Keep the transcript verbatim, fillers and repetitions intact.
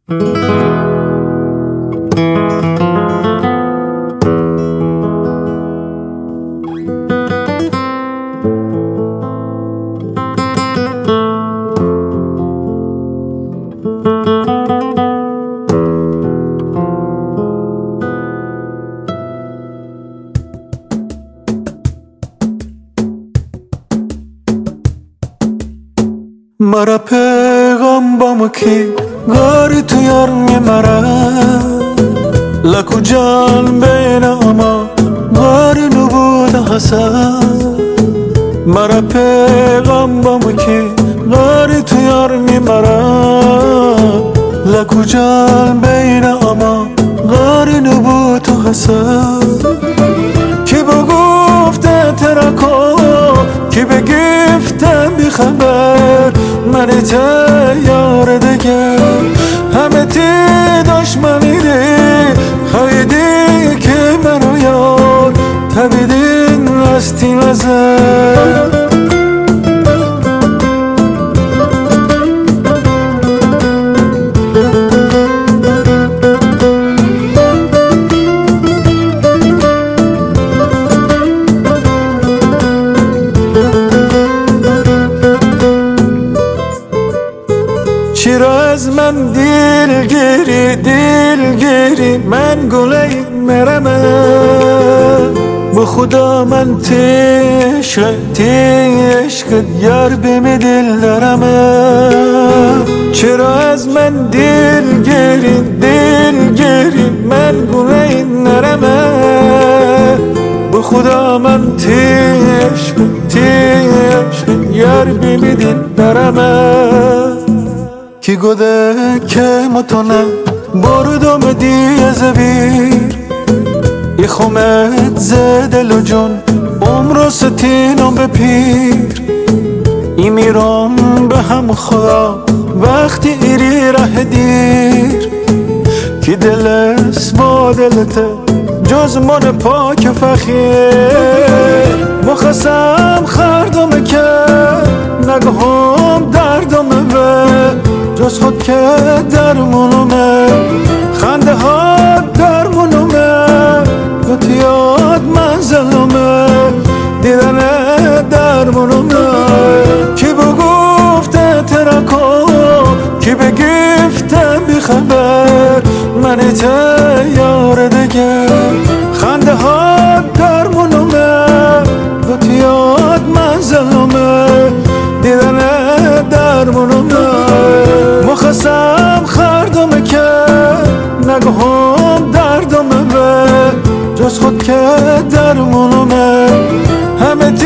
مرا پیغام با مکی گاری تو یارمی مرا لکو جان بین اما گاری نبود حسن مرا پیغام با مکی گاری تو یارمی مرا لکو جان بین اما گاری نبود حسن کی بگفته ترکو کی بگفته بی خبر من تیار دیگه همه تی دشمنی دی خیدی که منو یار تبیدین رستی نزد چرا از من دلگیری دلگیری من گله مرمه به خدا من تشق تشقت یار بمی دل دارمه چرا از من دلگیری دلگیری من گله نرمه به خدا من تشق تشق یار بمی دل دارمه کی گوده که متونه بردم دیه زبیر ای خومت زدل و جون عمر ستینم به پیر ای میرم به هم خدا وقتی ایری ره دیر کی دلست با دلته جز من پاک فخیر مخصم خردم که نگهم دردم به جز خود که درمونمه خنده ها درمونمه گوتیاد منزلمه دیدن درمونمه کی بگفته ترکو کی بگفته بی خبر من تیار دیگه خنده ها درمونمه گوتیاد منزلمه دیدن درمونمه مخصم خردم که نگهم دردم به جز خود که درمونمه همه